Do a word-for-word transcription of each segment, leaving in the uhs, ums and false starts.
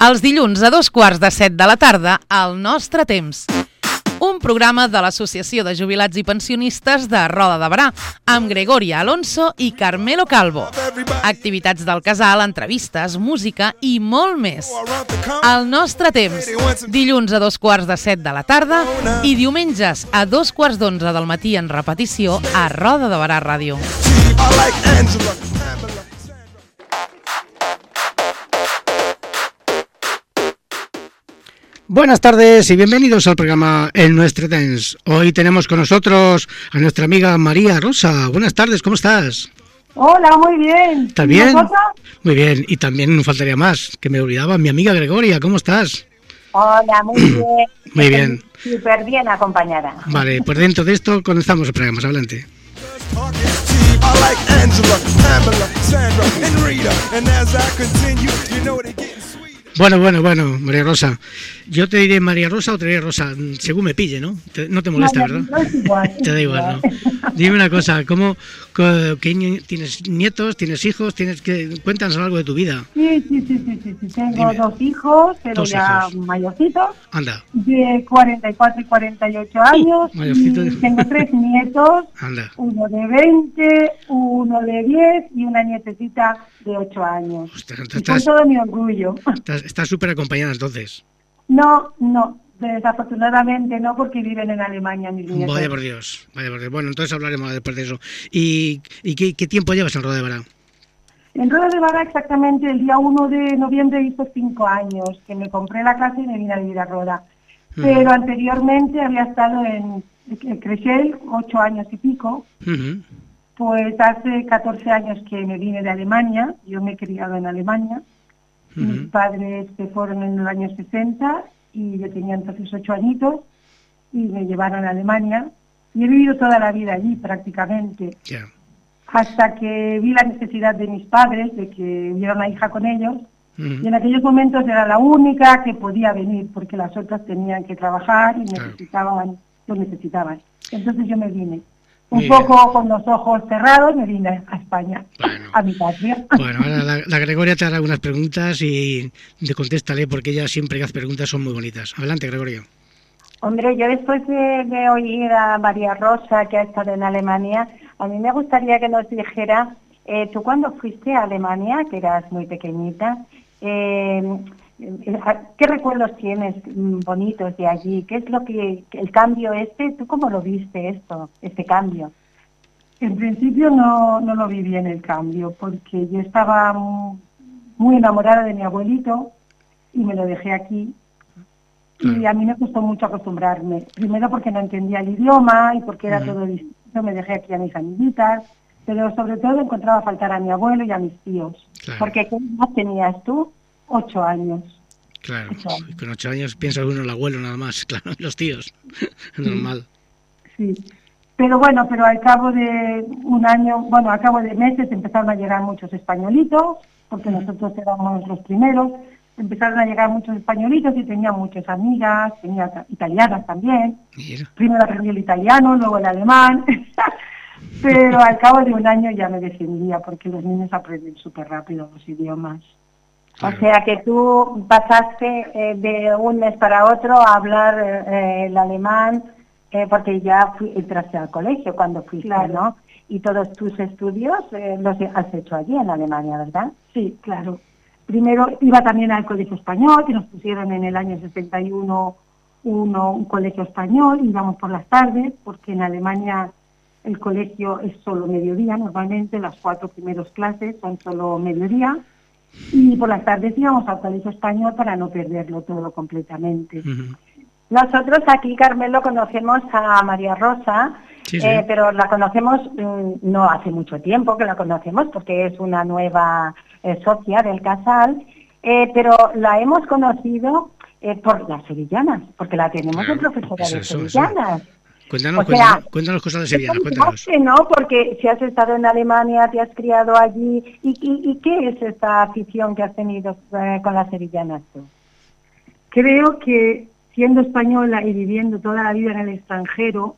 Els dilluns a dos quarts de set de la tarda, al nostre temps. Un programa de l'Associació de Jubilats i Pensionistes de Roda de Berà, amb Gregoria Alonso i Carmelo Calvo. Activitats del casal, entrevistes, música i molt més. Al nostre temps, dilluns a dos quarts de set de la tarda i diumenges a dos quarts d'onze del matí en repetició a Roda de Berà Ràdio. Buenas tardes y bienvenidos al programa El Nuestro Dance. Hoy tenemos con nosotros a nuestra amiga María Rosa. Buenas tardes, ¿cómo estás? Hola, muy bien. ¿Estás bien? Muy bien. Y también no faltaría más, que me olvidaba, mi amiga Gregoria. ¿Cómo estás? Hola, muy bien. Muy bien. Súper bien acompañada. Vale, pues dentro de esto comenzamos el programa. Adelante. Bueno, bueno, bueno, María Rosa. Yo te diré María Rosa o te diré Rosa, según me pille, ¿no? Te, no te molesta, no, ¿verdad? No es igual. Te da igual, ¿no? Dime una cosa, ¿cómo, qué, ¿tienes nietos, tienes hijos, tienes que cuéntanos algo de tu vida? Sí, sí, sí, sí, sí, sí. Tengo Dime. dos hijos, pero Dos ya hijos. mayorcitos. Anda. De cuarenta y cuatro y cuarenta y ocho años. Mayorcito. Y tengo tres nietos. Anda. Uno de veinte, uno de diez y una nietecita de ocho años. Ostras, Y son estás todo mi orgullo. estás súper acompañada entonces. No, no. Desafortunadamente no, porque viven en Alemania mis nietos. Vaya por Dios, vaya por Dios. Bueno, entonces hablaremos después de eso. ¿Y, y qué, qué tiempo llevas en Roda de Berà? En Roda de Berà exactamente el día uno de noviembre hizo cinco años que me compré la casa y me vine a vivir a Roda. Uh-huh. Pero anteriormente había estado en, en Creixell, ocho años y pico. Uh-huh. Pues hace catorce años que me vine de Alemania. Yo me he criado en Alemania. Uh-huh. Mis padres se fueron en los años sesenta y yo tenía entonces ocho añitos y me llevaron a Alemania. Y he vivido toda la vida allí prácticamente. Yeah. Hasta que vi la necesidad de mis padres de que hubiera una hija con ellos. Uh-huh. Y en aquellos momentos era la única que podía venir, porque las otras tenían que trabajar y necesitaban, lo necesitaban. Entonces yo me vine. Un Muy poco bien. con los ojos cerrados me vine a España, Bueno. a mi patria. Bueno, ahora la, la Gregoria te hará algunas preguntas y te contéstale porque ella siempre que hace preguntas son muy bonitas. Adelante, Gregorio. Hombre, yo después de, de oír a María Rosa, que ha estado en Alemania, a mí me gustaría que nos dijera, eh, tú cuando fuiste a Alemania, que eras muy pequeñita, eh, ¿qué recuerdos tienes bonitos de allí? ¿Qué es lo que, el cambio este, tú cómo lo viste esto, este cambio? En principio no, no lo vi bien el cambio, porque yo estaba muy enamorada de mi abuelito y me lo dejé aquí. Y a mí me costó mucho acostumbrarme. Primero porque no entendía el idioma y porque era uh-huh. todo distinto. Me dejé aquí a mis amiguitas, pero sobre todo encontraba faltar a mi abuelo y a mis tíos. Claro. Porque ¿qué edad tenías tú? Ocho años. Claro, ocho años. Con ocho años piensa uno el abuelo nada más, claro, los tíos. Normal. Sí. Pero bueno, pero al cabo de un año, bueno, al cabo de meses empezaron a llegar muchos españolitos, porque uh-huh. nosotros éramos los primeros. Empezaron a llegar muchos españolitos y tenía muchas amigas, tenía italianas también. Mira. Primero aprendí el italiano, luego el alemán, pero al cabo de un año ya me defendía porque los niños aprenden súper rápido los idiomas. Claro. O sea que tú pasaste eh, de un mes para otro a hablar eh, el alemán, eh, porque ya fui, entraste al colegio cuando fuiste, claro. ¿no? Y todos tus estudios eh, los has hecho allí en Alemania, ¿verdad? Sí, claro. Primero iba también al colegio español, que nos pusieron en el año sesenta y uno uno, un colegio español, íbamos por las tardes, porque en Alemania el colegio es solo mediodía, normalmente las cuatro primeras clases son solo mediodía, y por las tardes íbamos al colegio español para no perderlo todo completamente. Uh-huh. Nosotros aquí, Carmelo, conocemos a María Rosa, sí, sí. Eh, pero la conocemos mmm, no hace mucho tiempo que la conocemos, porque es una nueva eh, socia del casal, eh, pero la hemos conocido eh, por las sevillanas, porque la tenemos claro, de profesora de eso, sevillanas. Eso. Cuéntanos, o sea, cuéntanos, cuéntanos cosas de sevillanas, cuéntanos. ¿No? Porque si has estado en Alemania, te has criado allí, ¿y, y, y qué es esta afición que has tenido eh, con las sevillanas tú? Creo que siendo española y viviendo toda la vida en el extranjero,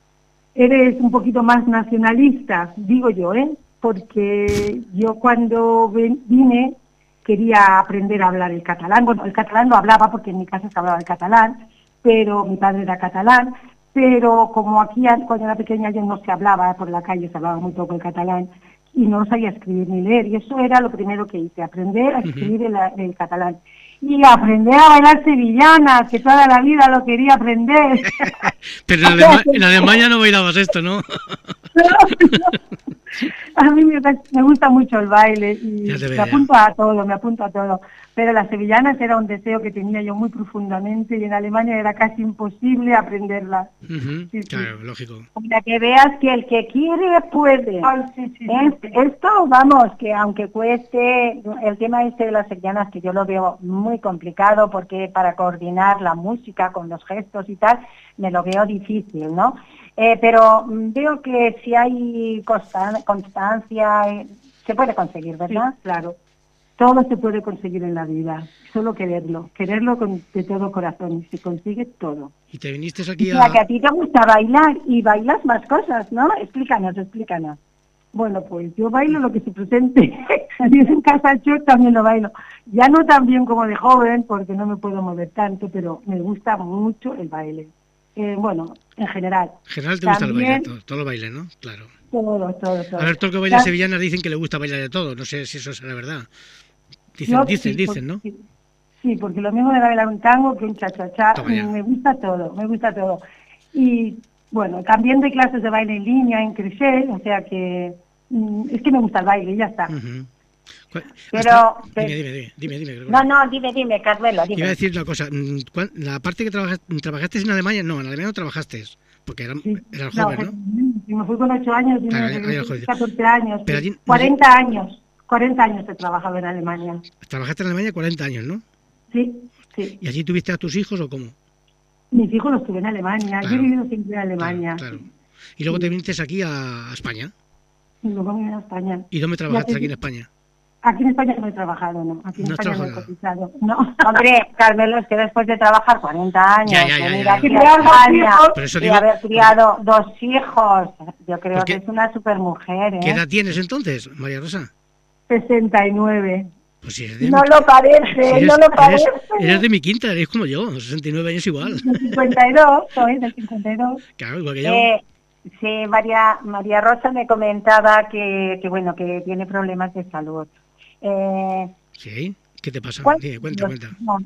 eres un poquito más nacionalista, digo yo, ¿eh? Porque yo cuando vine quería aprender a hablar el catalán. Bueno, el catalán lo hablaba porque en mi casa se hablaba el catalán, pero mi padre era catalán, pero como aquí cuando era pequeña yo no se hablaba, por la calle se hablaba muy poco el catalán, y no sabía escribir ni leer, y eso era lo primero que hice, aprender a escribir el, el catalán. Y aprender a bailar sevillanas, que toda la vida lo quería aprender. Pero en, Alema en Alemania no bailabas esto, ¿no? A mí me, me gusta mucho el baile y me apunto a todo, me apunto a todo. Pero las sevillanas era un deseo que tenía yo muy profundamente y en Alemania era casi imposible aprenderlas. Uh-huh. Sí, claro, sí. Lógico. Para que veas que el que quiere puede. Ay, sí, sí, es, sí. Esto, vamos, que aunque cueste, el tema este de las sevillanas que yo lo veo muy complicado porque para coordinar la música con los gestos y tal, me lo veo difícil, ¿no? Eh, pero veo que si hay constan constancia, eh, se puede conseguir, ¿verdad? Sí, claro. Todo se puede conseguir en la vida, solo quererlo, quererlo con, de todo corazón, y se consigue todo. Y te viniste aquí a... O sea, que a ti te gusta bailar y bailas más cosas, ¿no? Explícanos, explícanos. Bueno, pues yo bailo lo que se presente. Si es en casa yo también lo bailo. Ya no tan bien como de joven, porque no me puedo mover tanto, pero me gusta mucho el baile. Eh, bueno, en general. En general te gusta también, el baile, todo, todo el baile, ¿lo ¿no? Claro. Todo, todo, todo. A ver, todo el que baila sevillanas dicen que le gusta bailar de todo. No sé si eso es la verdad. Dicen, yo, dicen, sí, dicen, ¿no? Sí, sí, porque lo mismo de bailar un tango que un cha-cha-cha. Me gusta todo, me gusta todo. Y, bueno, también doy clases de baile en línea, en crochet, o sea que... Es que me gusta el baile y ya está. Uh-huh. Pero... Dime, dime, dime, dime, dime. No, no, dime, dime, Carmelo, dime. Iba a decir una cosa. La parte que trabajaste, ¿trabajaste en Alemania? No, en Alemania no trabajaste, porque era, sí. era el joven, ¿no? ¿no? Me fui con ocho años y claro, me regresé catorce años. Pero allí, cuarenta años. cuarenta años he trabajado en Alemania. Trabajaste en Alemania cuarenta años, ¿no? Sí, sí. ¿Y allí tuviste a tus hijos o cómo? Mis hijos los tuve en Alemania. Claro. Yo he vivido siempre en Alemania. Claro, claro. Y luego sí. te viniste aquí a España. Y luego me vine a España. ¿Y dónde trabajaste aquí en España? Aquí en España no he trabajado, no. Aquí en no España no he cotizado. No. Hombre, Carmelo, es que después de trabajar cuarenta años, ya, ya, ya, venir ya, aquí ya. a España y digo, haber criado porque... dos hijos, yo creo porque... que es una supermujer, ¿eh? ¿Qué edad tienes entonces, María Rosa? sesenta y nueve. Pues si eres de no mi... lo parece, si eres, no lo parece. Eres, eres de mi quinta, eres como yo, sesenta y nueve años igual. Del cincuenta y dos, soy del cincuenta y dos. Claro, igual que yo. Eh, sí, María, María Rosa me comentaba que, que, bueno, que tiene problemas de salud. Eh, ¿Sí? ¿Qué te pasa? Sí, cuenta, los, cuenta.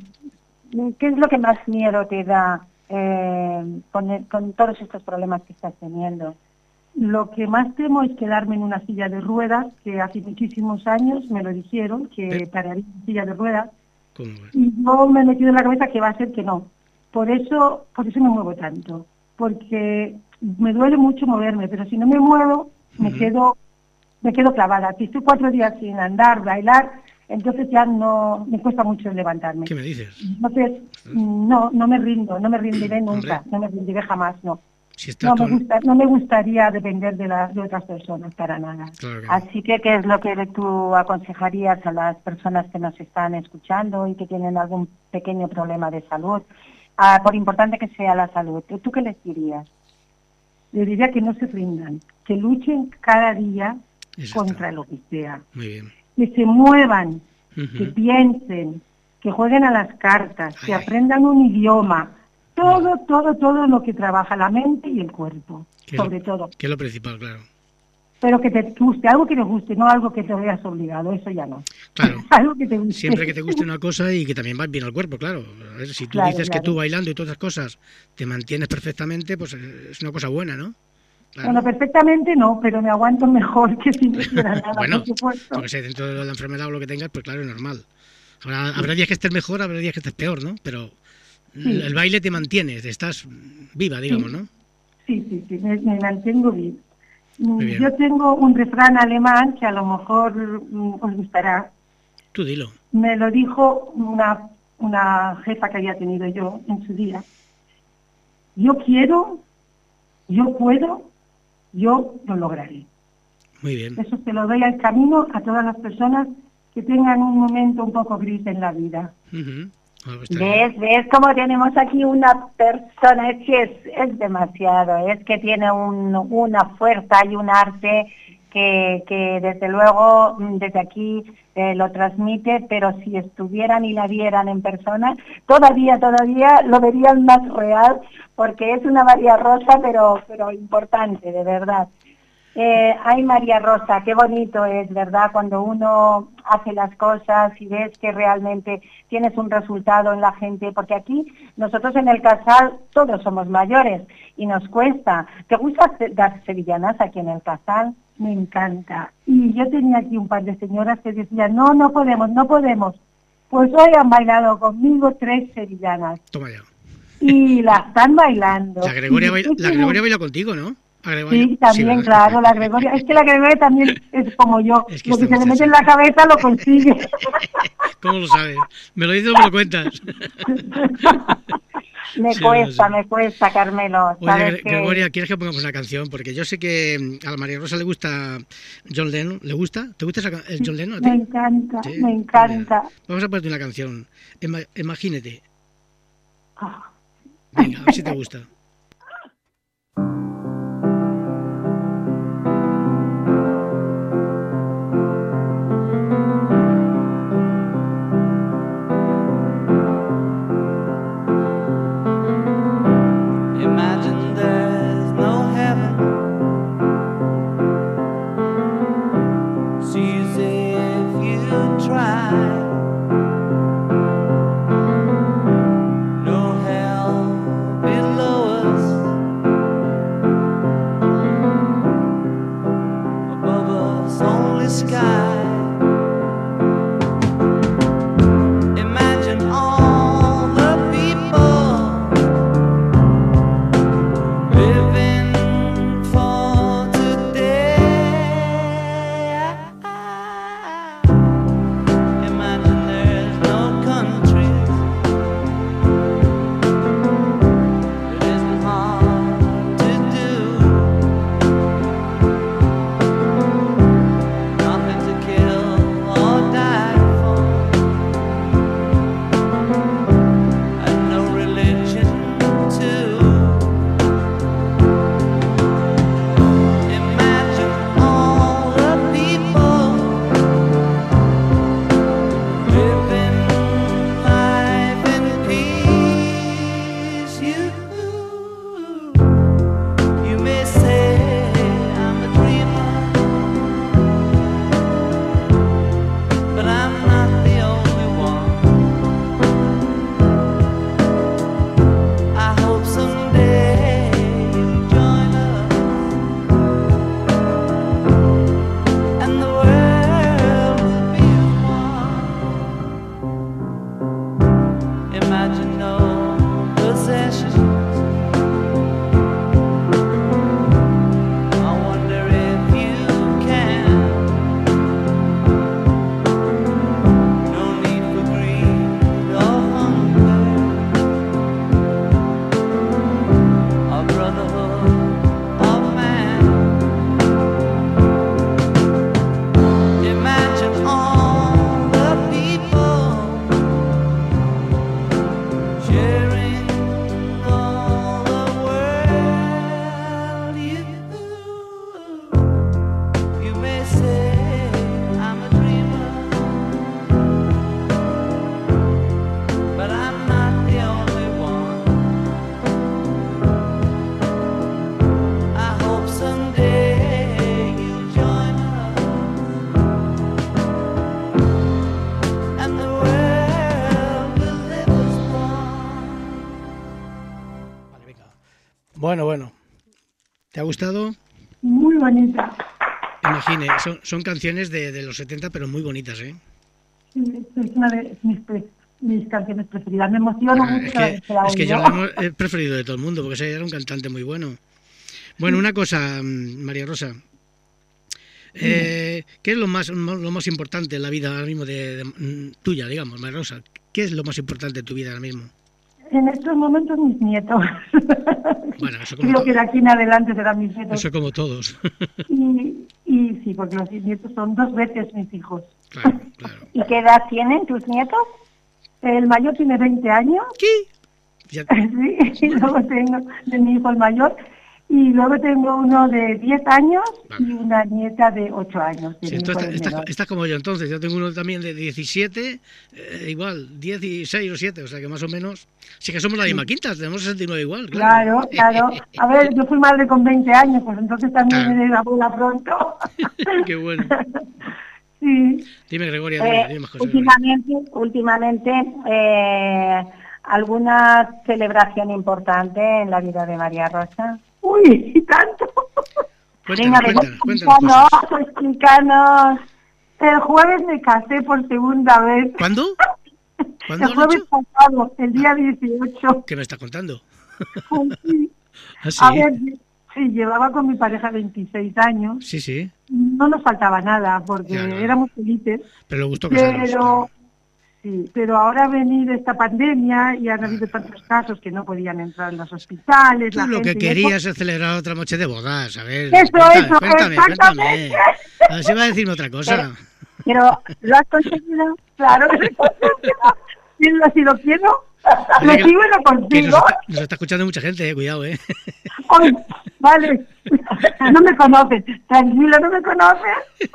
No, ¿qué es lo que más miedo te da eh, con, con todos estos problemas que estás teniendo? Lo que más temo es quedarme en una silla de ruedas, que hace muchísimos años me lo dijeron, que ¿Eh? pararía en silla de ruedas. ¿Cómo? Y yo me he metido en la cabeza que va a ser que no. Por eso, por eso me muevo tanto. Porque me duele mucho moverme, pero si no me muevo, me uh-huh. quedo me quedo clavada. Si estoy cuatro días sin andar, bailar, entonces ya no me cuesta mucho levantarme. ¿Qué me dices? Entonces, no, no me rindo, no me rendiré nunca, Hombre. no me rendiré jamás, no. Si está no, con... me gusta, no me gustaría depender de, la, de otras personas, para nada. Claro que no. Así que, ¿qué es lo que tú aconsejarías a las personas que nos están escuchando y que tienen algún pequeño problema de salud? Ah, por importante que sea la salud, ¿tú qué les dirías? Les diría que no se rindan, que luchen cada día Eso contra está. lo que sea. Muy bien. Que se muevan, uh-huh. que piensen, que jueguen a las cartas, ay, que ay. aprendan un idioma. Todo, todo, todo lo que trabaja la mente y el cuerpo, sobre lo, todo. Que es lo principal, claro. Pero que te guste, algo que te guste, no algo que te veas obligado, eso ya no. Claro. Algo que te guste. Siempre que te guste una cosa y que también va bien al cuerpo, claro. A ver, si tú claro, dices claro. que tú bailando y todas esas cosas te mantienes perfectamente, pues es una cosa buena, ¿no? Claro. Bueno, perfectamente no, pero me aguanto mejor que si no hiciera nada, bueno, por supuesto. Yo que sé, dentro de la enfermedad o lo que tengas, pues claro, es normal. Ahora, habrá días que estés mejor, habrá días que estés peor, ¿no? Pero sí. el baile te mantiene, estás viva, digamos, sí. ¿no? Sí, sí, sí, me, me mantengo viva. Yo tengo un refrán alemán que a lo mejor mm, os gustará. Tú dilo. Me lo dijo una, una jefa que había tenido yo en su día. Yo quiero, yo puedo, yo lo lograré. Muy bien. Eso se lo doy al camino a todas las personas que tengan un momento un poco gris en la vida. Uh-huh. Oh, pues ¿Ves? ¿Ves cómo tenemos aquí una persona? Es que es, es demasiado, es que tiene un, una fuerza y un arte que, que desde luego desde aquí eh, lo transmite, pero si estuvieran y la vieran en persona, todavía, todavía lo verían más real, porque es una María Rosa, pero, pero importante, de verdad. Eh, ay, María Rosa, qué bonito es, ¿verdad? Cuando uno hace las cosas y ves que realmente tienes un resultado en la gente, porque aquí nosotros en el Casal todos somos mayores y nos cuesta. ¿Te gusta dar sevillanas aquí en el Casal? Me encanta. Y yo tenía aquí un par de señoras que decían, no, no podemos, no podemos. Pues hoy han bailado conmigo tres sevillanas. Toma ya. Y la están bailando. La Gregoria, baila, la Gregoria baila contigo, ¿no? Sí, también, sí, claro, la Gregoria. Es que la Gregoria también es como yo. Es que lo que se le mete en la cabeza lo consigue. ¿Cómo lo sabes? ¿Me lo dices o me lo cuentas? Me sí, cuesta, no sé. me cuesta, Carmelo. Oye, Gregoria, ¿quieres que pongamos una canción? Porque yo sé que a la María Rosa le gusta John Lennon. ¿Le gusta? ¿Te gusta esa, el John Lennon a ti? Me encanta, ¿sí? me encanta. Mira, vamos a ponerte una canción. Imagínate. Oh. Venga, a ver si te gusta. Bueno, bueno. ¿Te ha gustado? Muy bonita. Imagine, son, son canciones de, de los setenta, pero muy bonitas, ¿eh? Sí, es una de mis, mis canciones preferidas. Me emociona ah, mucho. Es que, que, la es que yo la he preferido de todo el mundo, porque ese era un cantante muy bueno. Bueno, una cosa, María Rosa. Eh, ¿Qué es lo más lo más importante en la vida ahora mismo de, de, tuya, digamos, María Rosa? ¿Qué es lo más importante de tu vida ahora mismo? En estos momentos mis nietos. Bueno, eso como Creo que de aquí en adelante serán mis nietos. Eso como todos. y, y sí, porque los nietos son dos veces mis hijos. Claro, claro. ¿Y qué edad tienen tus nietos? El mayor tiene veinte años. ¿Qué? Ya... Sí, y luego tengo de mi hijo el mayor. Y luego tengo uno de diez años Vale. y una nieta de ocho años. de Sí, mi tú hijo estás, del estás- menor. estás como yo entonces. Yo tengo uno también de diecisiete, eh, igual, dieciséis o siete, o sea que más o menos. Sí que somos la misma quinta, tenemos sesenta y nueve igual, claro. Claro, claro. A ver, yo fui madre con veinte años, pues entonces también Ah. eres abuela pronto. Qué bueno. Sí. Dime, Gregoria, dime, Eh, dime más cosas. Gregoria. últimamente, últimamente eh, ¿alguna celebración importante en la vida de María Rosa? Uy, y tanto. Cuéntanos, Venga, cuéntanos, cuéntanos explícanos, cosas. explícanos. El jueves me casé por segunda vez. ¿Cuándo? ¿Cuándo El has jueves dicho? pasado, el día dieciocho. ¿Qué me estás contando? Sí. ¿Ah, sí? A ver, sí, llevaba con mi pareja veintiséis años. Sí, sí. No nos faltaba nada porque Ya, no, no. éramos felices. Pero le gustó casarnos. Pero, sí, pero ahora ha venido esta pandemia y han habido tantos casos que no podían entrar en los hospitales. Tú la lo que gente y eso. querías es celebrar otra noche de bodas, a ver. Eso, cuéntame, eso, cuéntame, exactamente. cuéntame. A ver si va a decirme otra cosa. Pero, ¿lo has conseguido? Claro, si lo, si lo quiero, lo Oye, que- sigo y lo Que nos consigo. está, nos está escuchando mucha gente, eh, cuidado, eh. Ay, vale, no me conoces, tranquilo, no me conoces.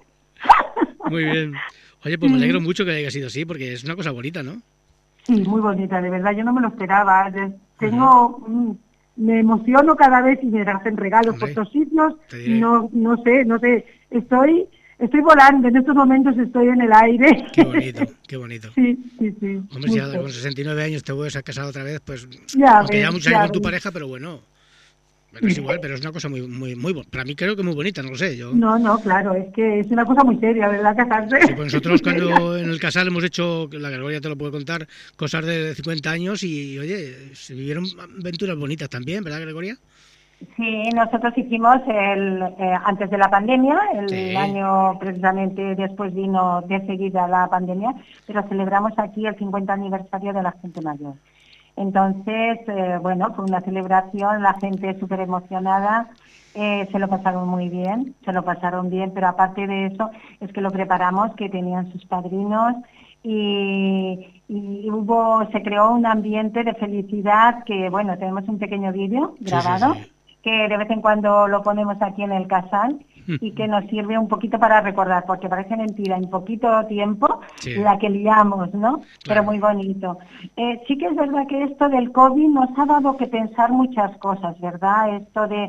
Muy bien. Oye, pues me alegro mucho que haya sido así, porque es una cosa bonita, ¿no? Sí, muy bonita, de verdad, yo no me lo esperaba. Yo Tengo, mm, me emociono cada vez y me hacen regalos Hombre, por todos sitios. te diré. No, no sé, no sé, estoy, estoy volando, en estos momentos estoy en el aire. Qué bonito, qué bonito. Sí, sí, sí. Hombre, si mucho. ahora con sesenta y nueve años te vuelves a casar otra vez, pues... Ya aunque ya ves, muchos ya años con tu ves. pareja, pero bueno. Bueno, es igual, pero es una cosa muy, muy, muy... bo- Para mí creo que muy bonita, no lo sé, yo... No, no, claro, es que es una cosa muy seria, ¿verdad? Casarse. Sí, pues nosotros cuando en el casal hemos hecho, la Gregoria te lo puede contar, cosas de cincuenta años y, oye, se vivieron aventuras bonitas también, ¿verdad, Gregoria? Sí, nosotros hicimos el, eh, antes de la pandemia, el Sí. año precisamente después vino de seguida la pandemia, pero celebramos aquí el cincuenta aniversario de la gente mayor. Entonces, eh, bueno, fue una celebración, la gente súper emocionada, eh, se lo pasaron muy bien, se lo pasaron bien, pero aparte de eso es que lo preparamos, que tenían sus padrinos y, y hubo, se creó un ambiente de felicidad que, bueno, tenemos un pequeño vídeo Sí, sí, grabado, sí. que de vez en cuando lo ponemos aquí en el casal y que nos sirve un poquito para recordar, porque parece mentira, en poquito tiempo Sí. la que liamos, ¿no? Pero muy bonito. Eh, sí que es verdad que esto del COVID nos ha dado que pensar muchas cosas, ¿verdad? Esto de,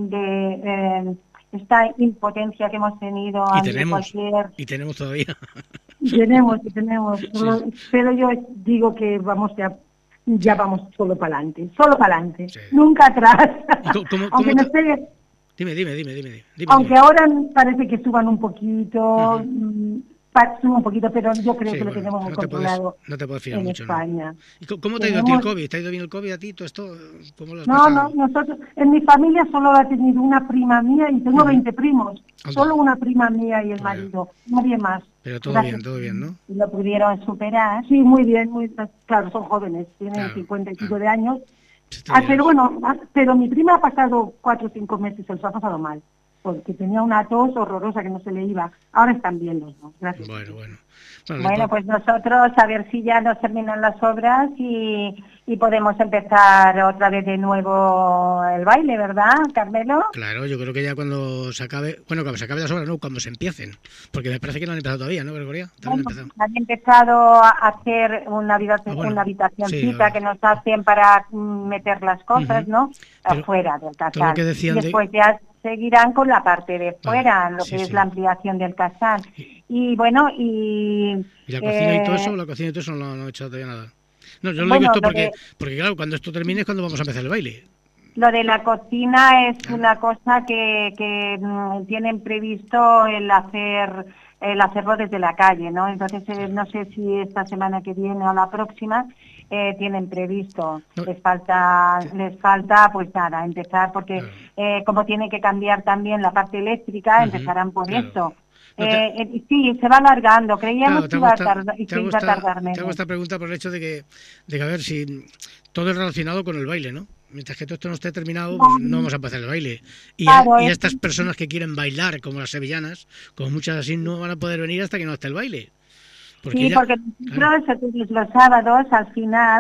de eh, esta impotencia que hemos tenido Y ante tenemos, cualquier... y tenemos todavía. Tenemos, tenemos, solo- pero yo digo que vamos ya, ya vamos solo para adelante, solo para adelante, Sí. nunca atrás. ¿Y cómo- cómo- Aunque cómo no te- sé, Dime, dime, dime, dime. dime, dime. aunque ahora parece que suban un poquito, Ujú. mm, pa- suba un poquito, pero yo creo Sí, que lo bueno, tenemos muy no te puedes, controlado no te puedes fiar en mucho, ¿no? España. ¿Y co- cómo te ha ido a ti el Tenemos- COVID? ¿Te ha ido bien el COVID a ti? ¿Todo esto? ¿Cómo lo has No, pasado? no, nosotros, en mi familia solo ha tenido una prima mía y tengo Ujú. veinte primos, Anda. solo una prima mía y el Vaya. marido, nadie más. Pero todo Gracias. bien, todo bien, ¿no? Y lo pudieron superar. Sí, muy bien, muy claro, son jóvenes, tienen Claro, cincuenta y pico claro. de años. Sí, te Ah, dirás. pero bueno, ah, pero mi prima ha pasado cuatro o cinco meses, se los ha pasado mal, porque tenía una tos horrorosa que no se le iba. Ahora están bien los dos, gracias. Bueno, bueno. Bueno, Bueno, le- pues nosotros a ver si ya nos terminan las obras y, y podemos empezar otra vez de nuevo el baile, ¿verdad, Carmelo? Claro, yo creo que ya cuando se acabe, bueno, cuando se acabe las obras, no, cuando se empiecen, porque me parece que no han empezado todavía, ¿no, Gregoria? Todavía no han Bueno, empezado. han empezado a hacer una, habitación, Ah, bueno, una habitacioncita sí, ah. que nos hacen para mm, meter las cosas, Ujú. ¿no? Pero Afuera del todo lo casal. que decían Y de- después ya seguirán con la parte de fuera, lo sí, que sí. es la ampliación del casal. Y bueno, y... ¿Y la cocina y todo eh, eso? La cocina y todo eso no, no he hecho todavía nada. No, yo lo Bueno, digo esto lo porque, de- porque, claro, cuando esto termine es cuando vamos a empezar el baile. Lo de la cocina es Claro. una cosa que, que mm, tienen previsto el hacer el hacerlo desde la calle, ¿no? Entonces eh, no sé si esta semana que viene o la próxima eh, tienen previsto. No. Les falta les falta pues nada empezar porque Claro. eh, como tiene que cambiar también la parte eléctrica, Ujú, empezarán por claro. esto. No te- Eh, eh, sí, se va alargando. Creíamos Claro, que te iba hago a esta- tardar, te que hago iba a esta- tardar te hago menos. esta pregunta por el hecho de que, de que, a ver, si todo es relacionado con el baile, ¿no? Mientras que todo esto no esté terminado, pues no vamos a empezar el baile. Y, Claro, y es- estas personas que quieren bailar, como las sevillanas, como muchas así, no van a poder venir hasta que no esté el baile. Porque Sí, ya- porque claro. nosotros los sábados al final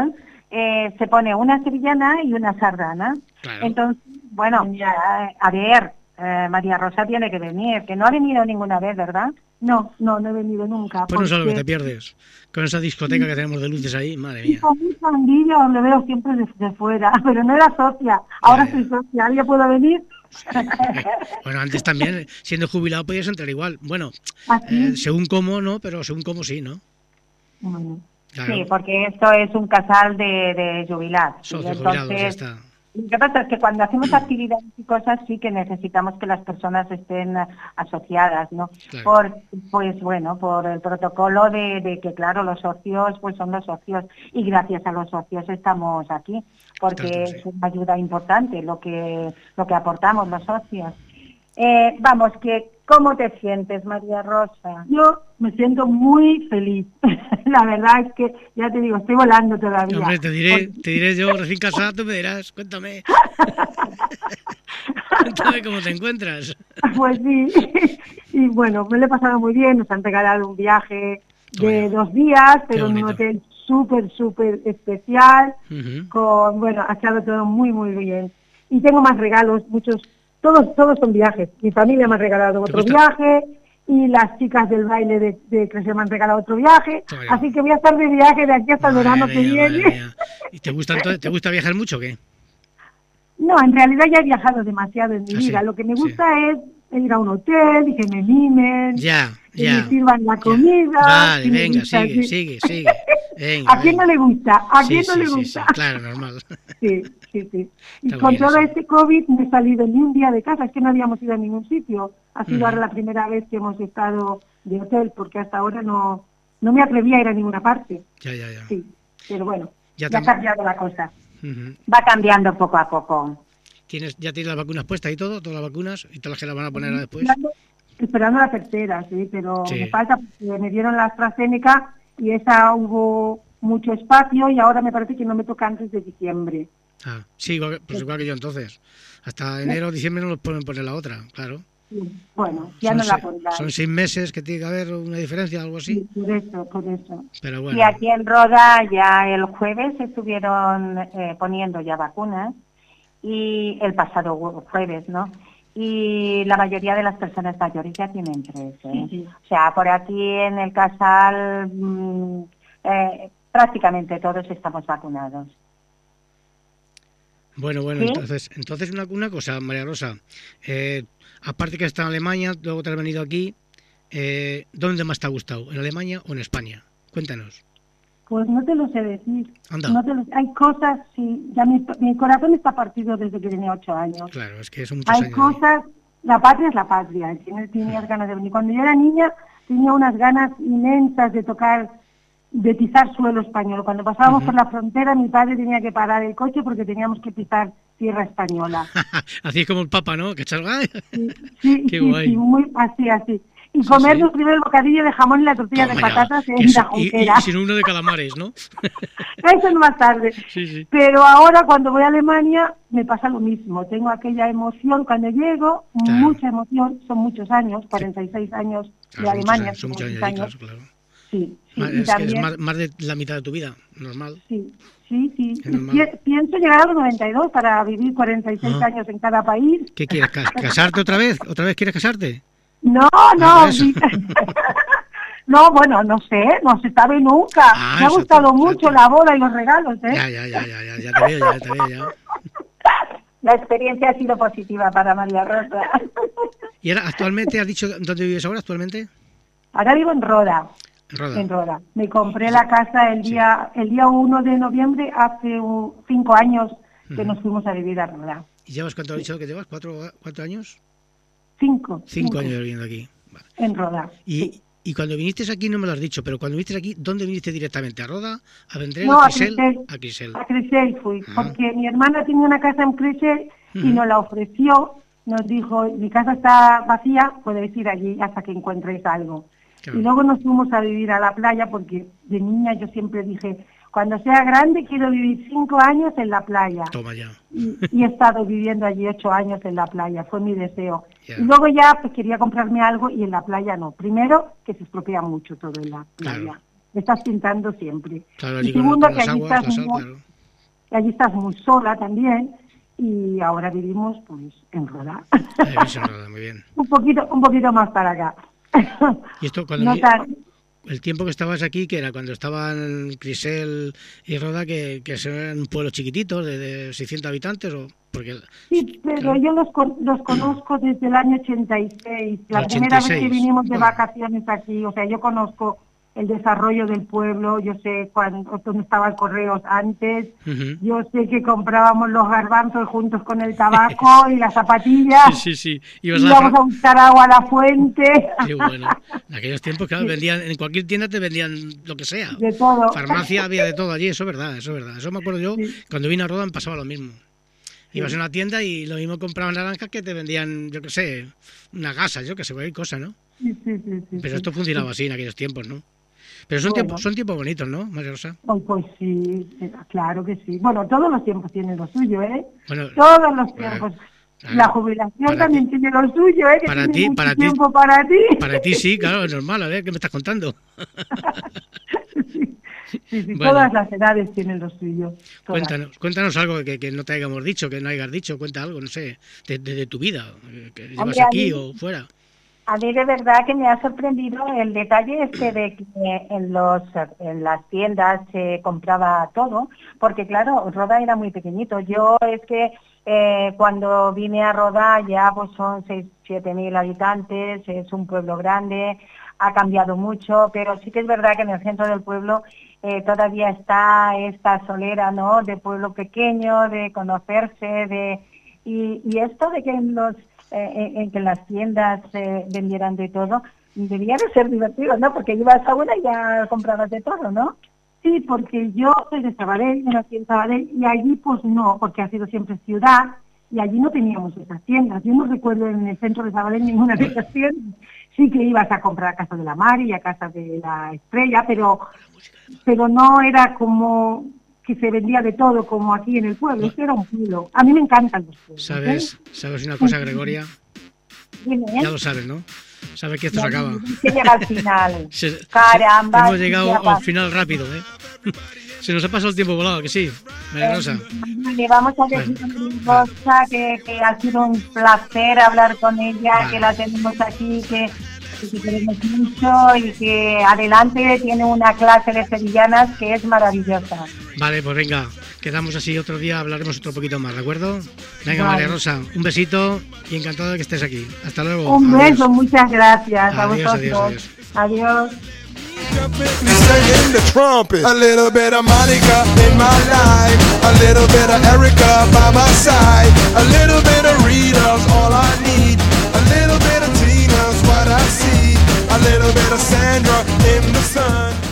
eh, se pone una sevillana y una sardana. Claro. Entonces, bueno, ya, a ver, eh, María Rosa tiene que venir, que no ha venido ninguna vez, ¿verdad? No, no, no he venido nunca. Pues no sabes lo que porque- te pierdes. Con esa discoteca que tenemos de luces ahí, madre mía. Con mucha envidia lo veo siempre desde fuera, pero no era socia, ahora Ya, ya. soy socia, ¿ya puedo venir? Bueno, antes también, siendo jubilado, podías entrar igual. Bueno, Así. eh, según cómo, no, pero según cómo sí, ¿no? Bueno, Claro. Sí, porque esto es un casal de, de jubilados. Y Socios jubilados, ya entonces, está. lo que pasa es que cuando hacemos actividades y cosas sí que necesitamos que las personas estén a- asociadas, ¿no? Claro. Por, pues bueno, por el protocolo de, de que claro, los socios pues son los socios y gracias a los socios estamos aquí, porque Tanto, sí. es una ayuda importante lo que lo que aportamos los socios. Eh, vamos, que ¿cómo te sientes, María Rosa? yo me siento muy feliz, la verdad es que, ya te digo, estoy volando todavía. Hombre, te diré, te diré yo, recién casado, tú me dirás, cuéntame. Cuéntame cómo te encuentras. Pues sí, y bueno, me lo he pasado muy bien, nos han regalado un viaje de Toma ya. dos días, pero en un bonito. hotel súper, súper especial, Ujú. con, bueno, ha estado todo muy, muy bien. Y tengo más regalos, muchos, todos todos son viajes. Mi familia me ha regalado ¿Te otro gusta? viaje, y las chicas del baile de, de Crecer me han regalado otro viaje, Toma ya. así que voy a estar de viaje de aquí hasta el Madre verano que mía, madre viene. mía. ¿Y te gusta, entonces, te gusta viajar mucho o qué? No, en realidad ya he viajado demasiado en mi Ah, sí, vida. Lo que me sí. gusta es ir a un hotel y que me mimen, Ya, que ya. me sirvan la ya. comida. Vale, que me venga, gusta, sigue, sí. sigue, sigue. Venga, ¿A quién no venga. le gusta? ¿A Sí, quién no sí, le sí, gusta? sí, claro, normal. Sí, sí, sí. Y Está con bien todo eso. este COVID no he salido ni un día de casa, es que no habíamos ido a ningún sitio. Ha sido Ujú. ahora la primera vez que hemos estado de hotel, porque hasta ahora no, no me atrevía a ir a ninguna parte. Ya, ya, ya. Sí, pero bueno, Ya ya, te- ha cambiado la cosa. Ujú. Va cambiando poco a poco. ¿Tienes, ¿Ya tienes las vacunas puestas y todo? ¿Todas las vacunas? ¿Y todas las que las van a poner ahora después? Esperando, esperando la tercera, sí, pero Sí. me falta porque me dieron la AstraZeneca y esa hubo mucho espacio y ahora me parece que no me toca antes de diciembre. Ah, sí, igual, que- pues igual que yo entonces. Hasta enero o diciembre no los pueden poner la otra, claro. Sí, bueno, ya son, no la se- pondrán. son seis meses que tiene que haber una diferencia, algo así. Sí, por eso, por eso. Pero bueno, Y aquí en Roda ya el jueves se estuvieron eh, poniendo ya vacunas y el pasado jue- jueves, ¿no? Y la mayoría de las personas mayores ya tienen tres, ¿eh? Sí, sí. O sea, por aquí en el Casal mm, eh, prácticamente todos estamos vacunados. bueno, bueno, ¿Sí? entonces, entonces una, una cosa, María Rosa. Eh, aparte que has estado en Alemania, luego te has venido aquí, eh, ¿dónde más te ha gustado? ¿En Alemania o en España? Cuéntanos. Pues no te lo sé decir. Anda. No te lo- hay cosas, sí, ya mi, mi corazón está partido desde que tenía ocho años. Claro, es que son muchos Hay años. cosas, la patria es la patria, tienes, tenías ganas de venir. Cuando yo era niña tenía unas ganas inmensas de tocar, de pisar suelo español. Cuando pasábamos Ujú. por la frontera mi padre tenía que parar el coche porque teníamos que pisar tierra española. Así es como el Papa, ¿no? Que echas- ¡ay! Sí, sí, Qué sí, guay. sí, muy así, así. Y Sí, comer sí. nuestro primer bocadillo de jamón y la tortilla de Toma ya, patatas que en es- la y, y, junquera. y sin uno de calamares, ¿no? Eso es más tarde. Sí, sí. Pero ahora cuando voy a Alemania me pasa lo mismo. Tengo aquella emoción cuando llego, Claro. mucha emoción, son muchos años, cuarenta y seis años Claro, de son muchos Alemania. años, son muchos muchos años, años. claro. Sí, sí, Más- y es que es también, más, más de la mitad de tu vida, normal. sí, sí, sí. Es normal. Pi- Pienso llegar a los noventa y dos para vivir cuarenta y seis Ah. años en cada país. ¿Qué quieres? ca- ¿Casarte otra vez? ¿Otra vez quieres casarte? No, Ah, no, por eso. sí. No, bueno, no sé, no se sabe nunca. Ah, Me ha exacto, gustado exacto. mucho la boda y los regalos, ¿eh? Ya, ya, ya, ya, ya, ya te veo, ya te veo, ya. La experiencia ha sido positiva para María Rosa. ¿Y ahora actualmente has dicho dónde vives ahora actualmente? Ahora vivo en Roda, En Roda. en Roda. Me compré la casa el día el día uno de noviembre, hace uh, cinco años que Ujú. nos fuimos a vivir a Roda. ¿Y llevas cuánto has dicho que llevas? ¿Cuatro, cuatro años? Cinco. Cinco años viviendo aquí. Vale. En Roda. Y, y cuando viniste aquí, no me lo has dicho, pero cuando viniste aquí, ¿dónde viniste directamente? ¿A Roda? ¿A Vendrell? No, ¿A a Crisel? Crisel. A Crisel. A Creixell fui, Ah. porque mi hermana tenía una casa en Creixell y Ujú. nos la ofreció. Nos dijo, mi casa está vacía, podéis ir allí hasta que encontréis algo. Claro. Y luego nos fuimos a vivir a la playa porque de niña yo siempre dije, cuando sea grande quiero vivir cinco años en la playa. Toma ya. Y, y he estado viviendo allí ocho años en la playa, fue mi deseo. Ya. Y luego ya pues quería comprarme algo y en la playa no. Primero, que se estropea mucho todo en la playa. Claro. Estás pintando siempre. Claro, y allí con, segundo, con que las allí aguas, estás la sal, muy- claro. y allí estás muy sola también, y ahora vivimos pues en Roda. En Roda, muy bien. un poquito, un poquito más para acá. Y esto cuando no vi, tan... el tiempo que estabas aquí, que era cuando estaban Crisel y Roda, que, que eran pueblos chiquititos de, de seiscientos habitantes, o porque Sí, pero claro, yo los, con, los conozco desde el año ochenta y seis, la ochenta y seis. Primera vez que vinimos de bueno. vacaciones aquí, o sea, yo conozco el desarrollo del pueblo, yo sé cuando, dónde estaban Correos antes, uh-huh. yo sé que comprábamos los garbanzos juntos con el tabaco y las zapatillas, sí, sí, sí. Ibas íbamos a, a buscar agua a la fuente. Qué bueno. En aquellos tiempos, claro, vendían, en cualquier tienda te vendían lo que sea. De todo. Farmacia había de todo allí, eso es verdad, eso es verdad. Eso me acuerdo yo, sí. Cuando vine a Roda me pasaba lo mismo. Ibas a una tienda y lo mismo compraban naranjas que te vendían, yo qué sé, una gasa, yo que sé, cualquier cosa, ¿no? Sí, sí, sí. sí Pero esto sí. funcionaba así en aquellos tiempos, ¿no? Pero son, bueno. tiempos, son tiempos bonitos, ¿no, María Rosa? Oh, pues sí, claro que sí. Bueno, todos los tiempos tienen lo suyo, ¿eh? Bueno, todos los tiempos. Claro, la jubilación también ti. tiene lo suyo, ¿eh? Que para tiene ti, mucho para tiempo ti, para ti. Para ti sí, claro, es normal. A ver, ¿qué me estás contando? sí, sí, sí bueno. Todas las edades tienen lo suyo. Todas. Cuéntanos, cuéntanos algo que, que no te hayamos dicho, que no hayas dicho. Cuenta algo, no sé, de, de, de tu vida, que llevas Hombre, aquí o fuera. A mí de verdad que me ha sorprendido el detalle este de que en los en las tiendas se compraba todo, porque claro, Roda era muy pequeñito. Yo es que eh, cuando vine a Roda ya pues son seis, siete mil habitantes, es un pueblo grande, ha cambiado mucho, pero sí que es verdad que en el centro del pueblo eh, todavía está esta solera, ¿no? De pueblo pequeño, de conocerse, de y, y esto de que en los Eh, en que las tiendas eh, vendieran de todo, debía de ser divertido, ¿no? Porque ibas a una y ya comprabas de todo, ¿no? Sí, porque yo soy de Sabadell, yo nací en Sabadell, y allí pues no, porque ha sido siempre ciudad, y allí no teníamos esas tiendas. Yo no recuerdo en el centro de Sabadell ninguna de esas tiendas. Sí que ibas a comprar a casa de la Mari y a casa de la Estrella, pero, pero no era como que se vendía de todo como aquí en el pueblo. Esto era un pueblo. A mí me encantan los pueblos. ¿Sabes? ¿eh? ¿Sabes una cosa, Gregoria? Dime, ¿eh? Ya lo sabes, ¿no? Sabes que esto se acaba. Se llega al final. Se, Caramba. Se, hemos llegado al final rápido, ¿eh? Se nos ha pasado el tiempo volado, que sí, María Rosa. Le vamos a decir a María Rosa que, que ha sido un placer hablar con ella, vale. Que la tenemos aquí, que que queremos mucho y que adelante tiene una clase de sevillanas que es maravillosa. Vale, pues venga, quedamos así otro día, hablaremos otro poquito más, ¿de acuerdo? Venga, vale. María Rosa, un besito y encantado de que estés aquí. Hasta luego. Un adiós. Beso, muchas gracias. Adiós, a vosotros. Adiós, adiós. adiós. A little bit of Monica in my life, a little bit of Erica by my side, a little bit of Rita's all I need, a little bit of Tina's what I see, a little bit of Sandra in the sun.